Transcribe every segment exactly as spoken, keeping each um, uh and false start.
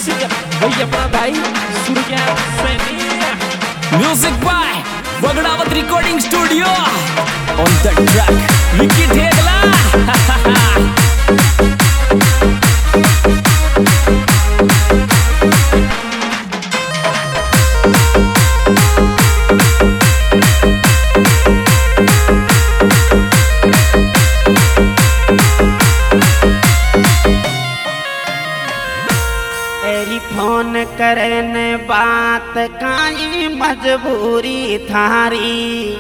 वही अपना भाई Surya Saini. Music by Vagdawat recording studio on the track Vicky Thegla. Phone करने बात काई मजबूरी थारी,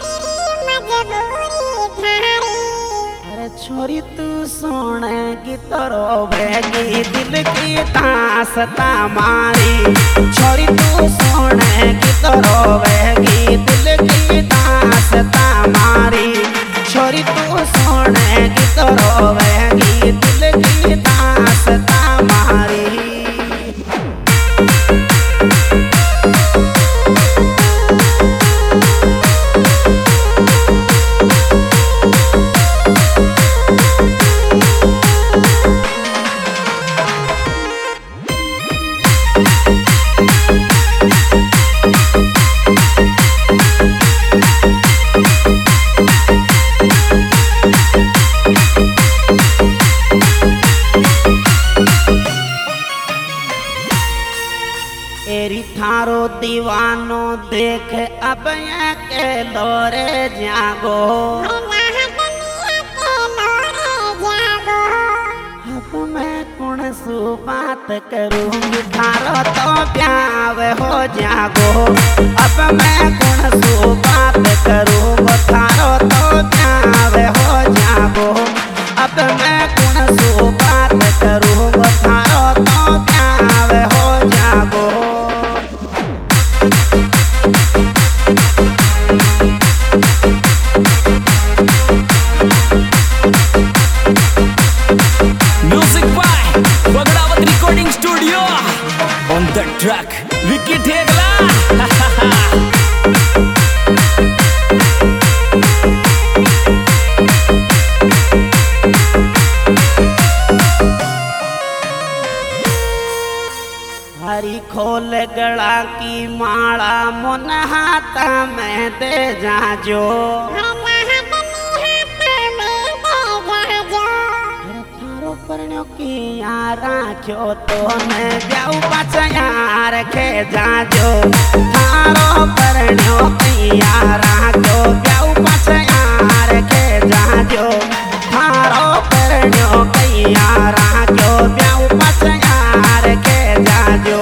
अरे छोरी तू सुनेगी तो रोवेगी दिल की दास्तां मारी। छोरी तू सुनेगी तो रोवेगी दिल की दास्तां मारी। छोरी तू सुनेगी तो रोवेगी दिल की दास्तां मारी। एरी थारो दीवानो देख अब के लोरे जागो। अब मैं कौन सु बात करूँगी थारो तो प्याव हो जागो। अब मैं कौन सु बात करूँगा थारो तो प्याव हो जागो। अब मैं कौन सु बात करूँगा थारो तो प्याव हो जागो। Music by Vagdawat recording studio on the track Vicky Thegla. हरी खोल गला की माला मुन हाथ में दे जाजो। थारो परण्यो की यार राख्यो तो मैं ब्याऊ पाछा यार के जाजो। थारो परण्यो की यार राख्यो ब्याऊ पाछा यार के जाजो। थारो परण्यो की यार राख्यो ब्याऊ पाछा यार के जाजो।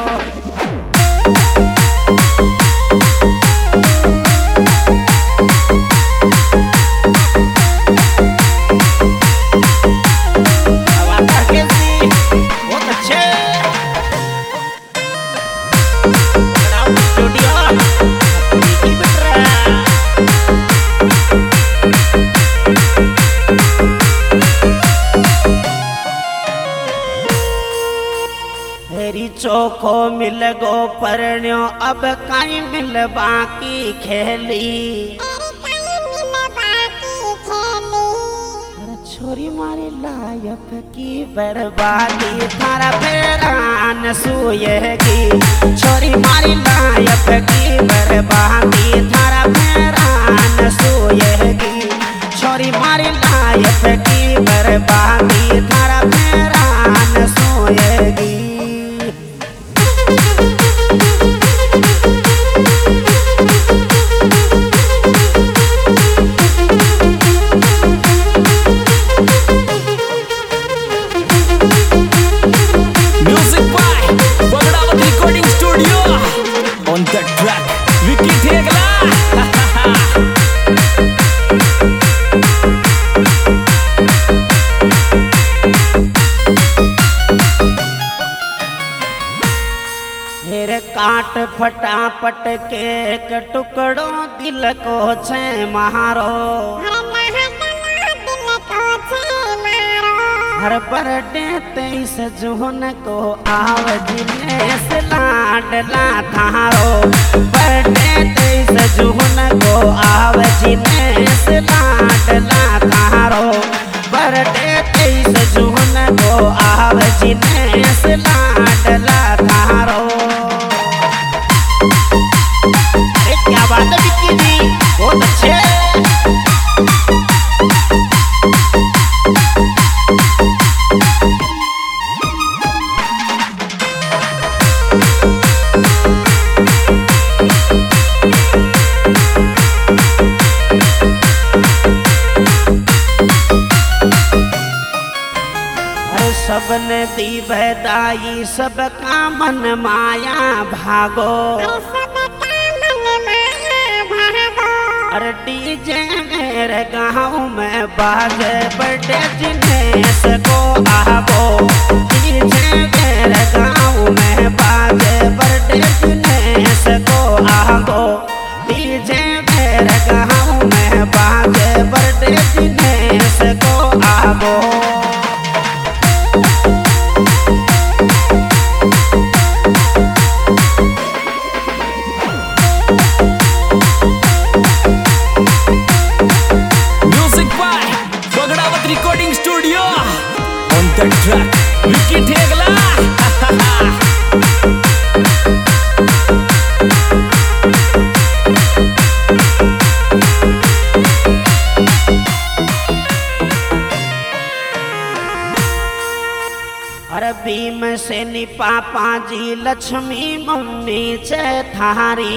चोखो मिल गो परण्यो अब काई मिल बाकी खेली। छोरी मारी लायक की बर्बादी थारा फेरान सुएगी। छोरी मारी लायक की बर्बादी थारा फेरान सुएगी। छोरी मारी लायक की बर्बादी थारा फेरान सुएगी। Music by Vagdawat recording studio on the track Vicky Thegla. काट फटाफट के एक टुकड़ो दिल को छे मारो। हर बर्थडे तेईस जून को आव दिनेश लाडला थारो। बर्थडे तेईस जून को आव दिनेश लाडला थारो। बर्थडे तेईस जून को आव दिनेश लाड सबने दी बदाई सबका मन माया भागो। अरे डीजे मेरे गाँव में बाजे बड़े जिनेस को आगो। डीजे मेरे गाँव में बाजे बड़े जिनेस को आगो। डीजे मेरे गाँव में बाजे बड़े जिनेस को आगो। Recording studio on the track Vicky Thegla. अरे भीम से नी पापा जी लक्ष्मी मम्मी से थारी।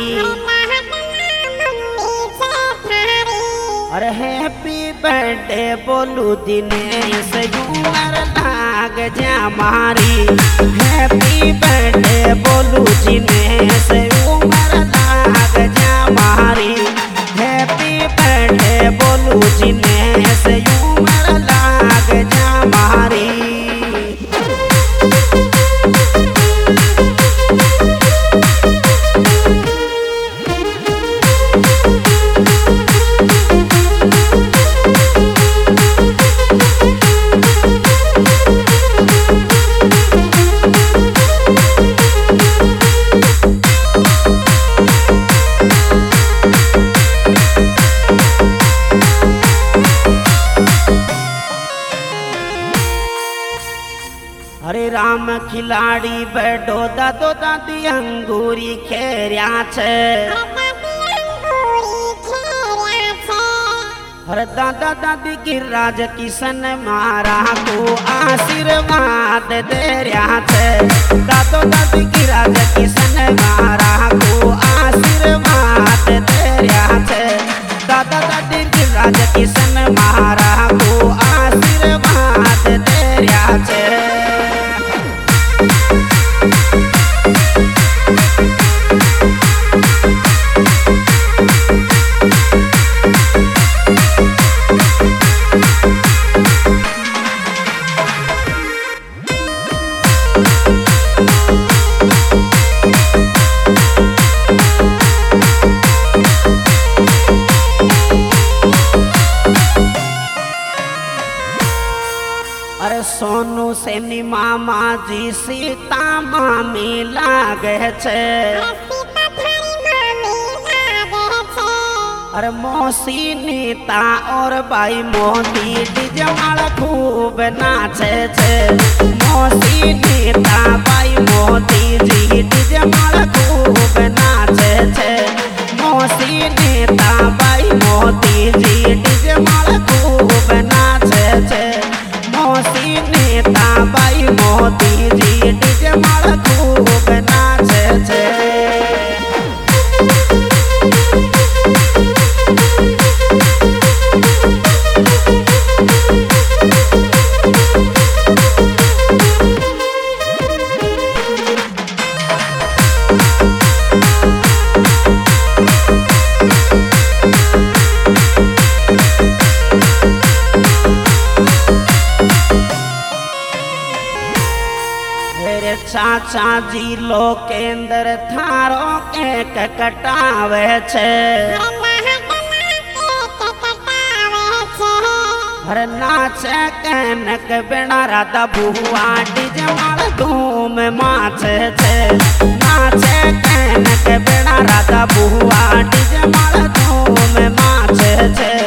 अरे हैप्पी बर्थडे बोलू दिनेश उमर लाग जा मारी। हैप्पी बर्थडे बोलू दिनेश उमर लाग जा मारी। हैप्पी बर्थडे बोलू दिनेश उमर लाग जा मारी। हरे राम खिलाड़ी बैठो दादो दादी अंगूरी खेरिया छे। हरे दादा दादी गिरिराज किशन मारा को आशीर्वाद दे रहा छे। दादो दादी गिरिराज किशन मारा को आशीर्वाद दे रहा छे। दादा दादी गिरिराज किशन मारा को आशीर्वाद दे रहा छे। अरे सोनू से नी मामा जी सीता मामी लागे छे। अरे मौसी नीता और भाई मोदी डिजमाल खूब नाचे छे। मौसी नीता भाई मोदी जी डिजमाल खूब नाचे छे। मौसी नीता भाई मोदी जी डिजमाल खूब नाचे छे। मौसी नेता भाई मोदी जी डिजमाल खूब नाचे छे। चाचा जी लोकेंद्र थारो केक कटावे छे। हर नाचे कनक बिना राधा बुआ डिजमाल धूम माचे छे। नाचे कनक बिना राधा बुआ डिजमाल धूम माचे छे।